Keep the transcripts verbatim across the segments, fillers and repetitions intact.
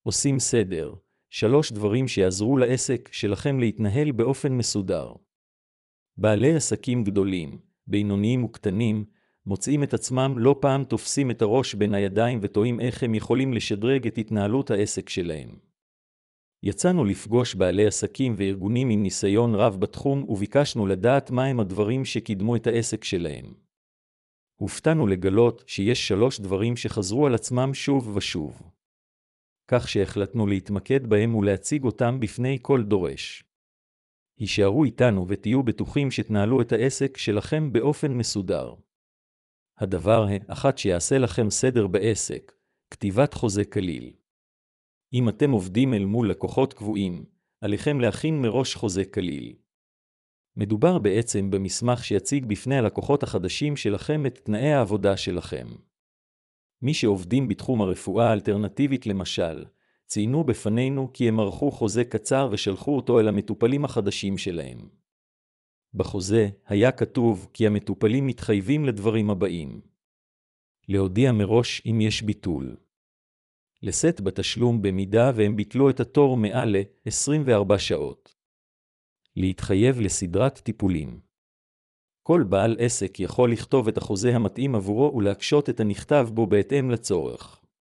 עושים סדר. שלוש דברים שיעזרו לעסק שלכם להתנהל באופן מסודר. בעלי עסקים גדולים, בינוניים וקטנים, מוצאים את עצמם לא פעם תופסים את הראש בין הידיים ותוהים איך הם יכולים לשדרג את התנהלות העסק שלהם. יצאנו לפגוש בעלי עסקים וארגונים עם ניסיון רב בתחום וביקשנו לדעת מהם הדברים שקידמו את העסק שלהם. הופתענו לגלות שיש שלוש דברים שחזרו על עצמם שוב ושוב. כך שהחלטנו להתמקד בהם ולהציג אותם בפני כל דורש. הישארו איתנו ותהיו בטוחים שתנהלו את העסק שלכם באופן מסודר. הדבר האחד שיעשה לכם סדר בעסק, כתיבת חוזה כליל. אם אתם עובדים אל מול לקוחות קבועים, עליכם להכין מראש חוזה כליל. מדובר בעצם במסמך שיציג בפני הלקוחות החדשים שלכם את תנאי העבודה שלכם. מי שעובדים בתחום הרפואה האלטרנטיבית למשל, ציינו בפנינו כי הם ערכו חוזה קצר ושלחו אותו אל המטופלים החדשים שלהם. בחוזה היה כתוב כי המטופלים מתחייבים לדברים הבאים. להודיע מראש אם יש ביטול. לשאת בתשלום במידה והם ביטלו את התור מעל ל-עשרים וארבע שעות. להתחייב לסדרת טיפולים. כל בעל עסק יכול לכתוב את החוזה המתאים עבורו ולהקשות את הנכתב בו בהתאם לצורך.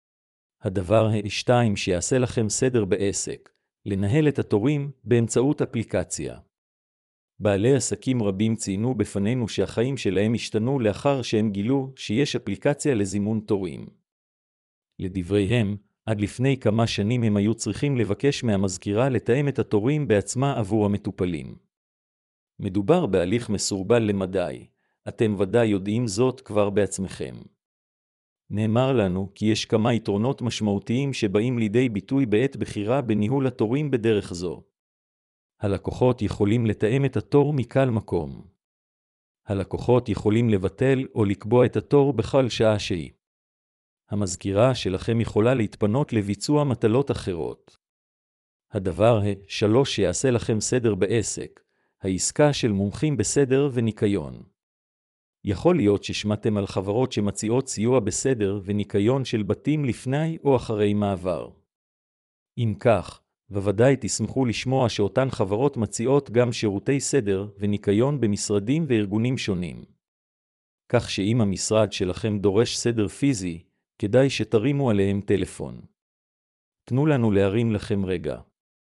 הדבר השתיים שיעשה לכם סדר בעסק, לנהל את התורים באמצעות אפליקציה. בעלי עסקים רבים ציינו בפנינו שהחיים שלהם השתנו לאחר שהם גילו שיש אפליקציה לזימון תורים. לדבריהם, עד לפני כמה שנים הם היו צריכים לבקש מהמזכירה לתאם את התורים בעצמה עבור המטופלים. מדובר בהליך מסורבל למדי, אתם ודאי יודעים זאת כבר בעצמכם. נאמר לנו כי יש כמה יתרונות משמעותיים שבאים לידי ביטוי בעת בחירה בניהול התורים בדרך זו. הלקוחות יכולים לתאם את התור מכל מקום. הלקוחות יכולים לבטל או לקבוע את התור בכל שעה שהיא. המזכירה שלכם יכולה להתפנות לביצוע מטלות אחרות. הדבר השלוש שיעשה לכם סדר בעסק, העסקה של מומחים בסדר וניקיון. יכול להיות ששמעתם על חברות שמציעות סיוע בסדר וניקיון של בתים לפני או אחרי מעבר. אם כך, בוודאי תשמחו לשמוע שאותן חברות מציעות גם שירותי סדר וניקיון במשרדים וארגונים שונים. כך שאם המשרד שלכם דורש סדר פיזי, כדאי שתרימו עליהם טלפון. תנו לנו להרים לכם רגע.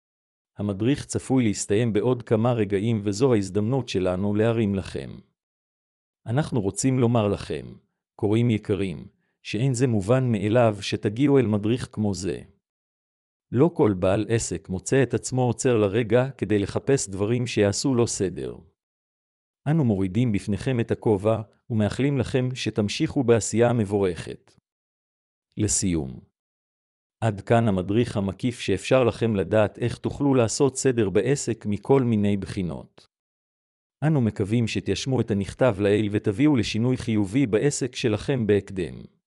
המדריך צפוי להסתיים בעוד כמה רגעים וזו ההזדמנות שלנו להרים לכם. אנחנו רוצים לומר לכם, קוראים יקרים, שאין זה מובן מאליו שתגיעו אל מדריך כמו זה. לא כל בעל עסק מוצא את עצמו עוצר לרגע כדי לחפש דברים שיעשו לו סדר. אנו מורידים בפניכם את הכובע ומאחלים לכם שתמשיכו בעשייה המבורכת. לסיום. עד כאן המדריך המקיף שאפשר לכם לדעת איך תוכלו לעשות סדר בעסק מכל מיני בחינות. אנו מקווים שתיישמו את הנכתב לעיל ותביאו לשינוי חיובי בעסק שלכם בהקדם.